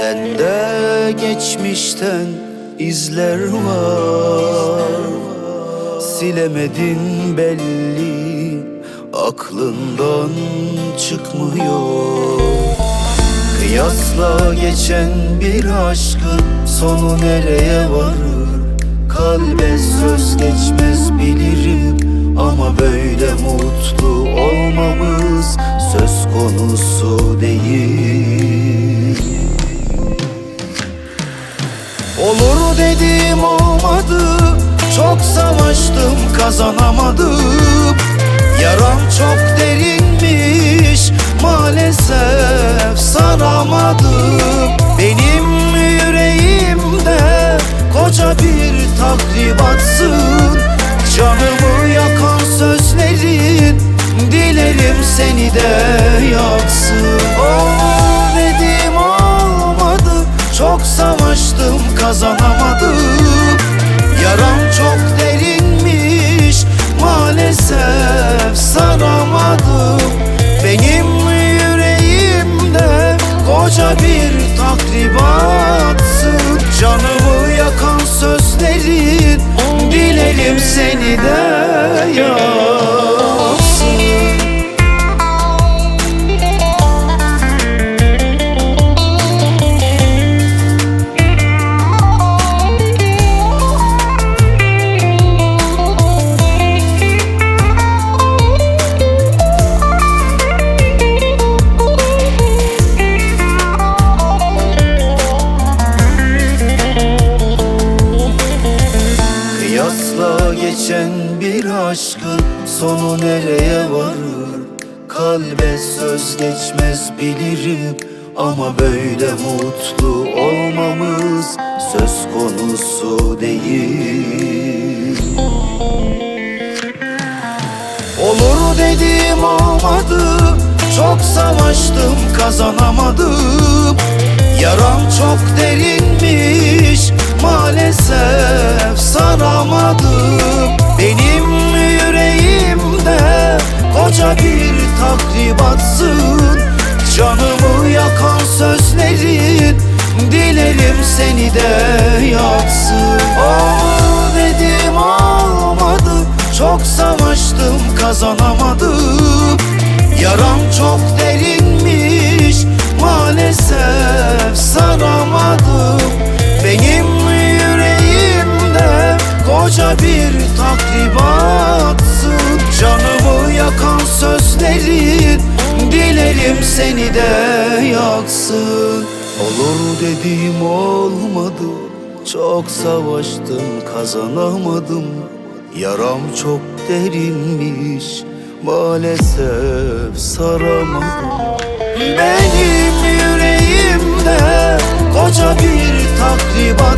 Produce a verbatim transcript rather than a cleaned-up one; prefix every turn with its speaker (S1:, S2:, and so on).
S1: Sende geçmişten izler var, silemedin belli, aklından çıkmıyor. Kıyasla geçen bir aşkın sonu nereye varır? Kalbe söz geçmez bilirim, ama böyle mutlu olmamız söz konusu değil. Olur dedim olmadı, çok savaştım kazanamadım. Yaram çok derinmiş, maalesef saramadım. Benim yüreğimde koca bir tahribatsın. Canımı yakan sözlerin, dilerim seni de yaksın. Olur dedim olmadı, çok savaştım kazanamadım. Yaram çok derinmiş, maalesef saramadım. Benim yüreğimde koca bir tahribatsın. Canımı yakan sözlerin, dilerim seni de yaksın. Kıyasla geçen bir aşkın sonu nereye varır? Kalbe söz geçmez bilirim, ama böyle mutlu olmamız söz konusu değil. Olur dedim olmadı, çok savaştım kazanamadım. Yaram çok derinmiş, maalesef saramadım. Benim yüreğimde koca bir tahribatsın. Canımı yakan sözlerin, dilerim seni de yaksın. Oh dedim olmadı, çok savaştım kazanamadım. Yaram çok derinmiş, maalesef saramadım. Benim yüreğimde koca bir tahribatsın. Canımı yakan sözlerin, dilerim seni de yaksın. Olur dedim olmadı, çok savaştım kazanamadım. Yaram çok derinmiş, maalesef saramadım. Benim yüreğimde koca bir tahribat